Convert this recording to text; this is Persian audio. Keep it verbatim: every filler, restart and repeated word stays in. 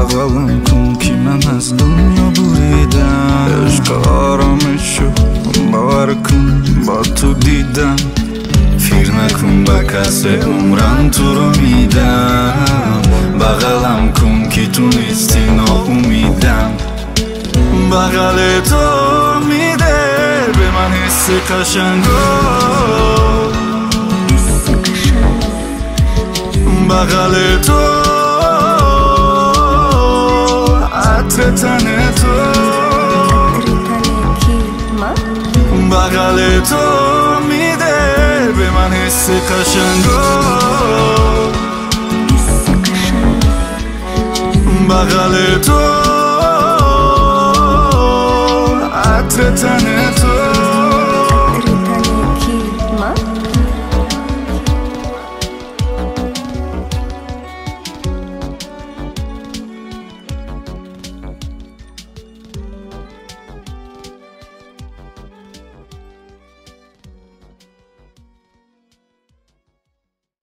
بغلم کن که من از دنیا بریدم. عشق آرامشو باور کن با تو دیدم. فکر نکن با کس عمرم تو رو میدم. بغلم کن که تو نیستی ناامیدم. بغل تو میده به من حس قشنگو. بغل تو عطر تن تو. بغل تو میده به من حس قشنگو. بغل تو عطر تن تو.